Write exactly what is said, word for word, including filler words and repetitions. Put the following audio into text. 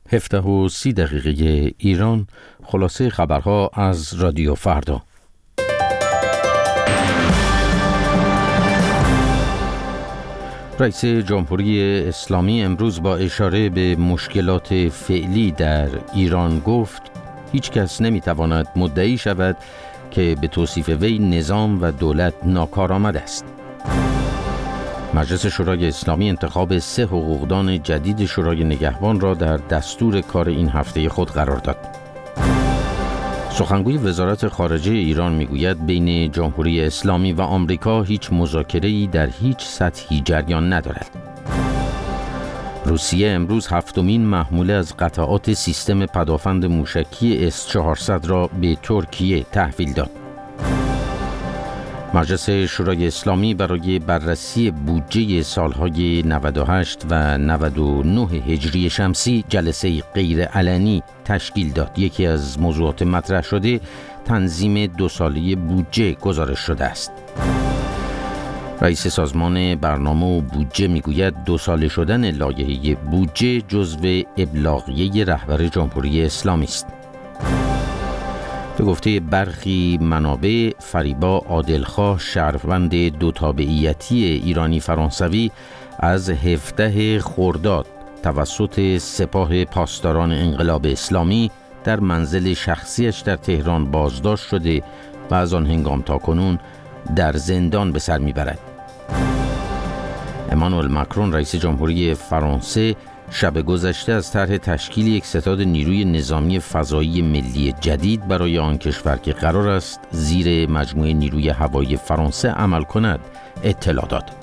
هفده و سی دقیقه ایران، خلاصه خبرها از رادیو فردا. رئیس جمهوری اسلامی امروز با اشاره به مشکلات فعلی در ایران گفت هیچ کس نمیتواند مدعی شود که به توصیف وی نظام و دولت ناکارآمد است. مجلس شورای اسلامی انتخاب سه حقوقدان جدید شورای نگهبان را در دستور کار این هفته خود قرار داد. سخنگوی وزارت خارجه ایران میگوید بین جمهوری اسلامی و آمریکا هیچ مذاکره‌ای در هیچ سطحی جریان ندارد. روسیه امروز هفتمین محموله از قطعات سیستم پدافند موشکی اس چهارصد را به ترکیه تحویل داد. مجلس شورای اسلامی برای بررسی بودجه سالهای نود و هشت و نود و نه هجری شمسی جلسه غیر علنی تشکیل داد. یکی از موضوعات مطرح شده تنظیم دو ساله بودجه گزارش شده است. رئیس سازمان برنامه و بودجه میگوید دو ساله شدن لایحه بودجه جزو ابلاغیه رهبر جمهوری اسلامی است. به گفته برخی منابع، فریبا عادلخواه شهروند دو تابعیتی ایرانی فرانسوی از هفدهم خرداد توسط سپاه پاسداران انقلاب اسلامی در منزل شخصیش در تهران بازداشت شده و از آن هنگام تا کنون در زندان به سر میبرد. امانوئل ماکرون رئیس جمهوری فرانسه شب گذشته از طرح تشکیل یک ستاد نیروی نظامی فضایی ملی جدید برای آن کشور که قرار است زیر مجموعه نیروی هوایی فرانسه عمل کند اطلاع داد.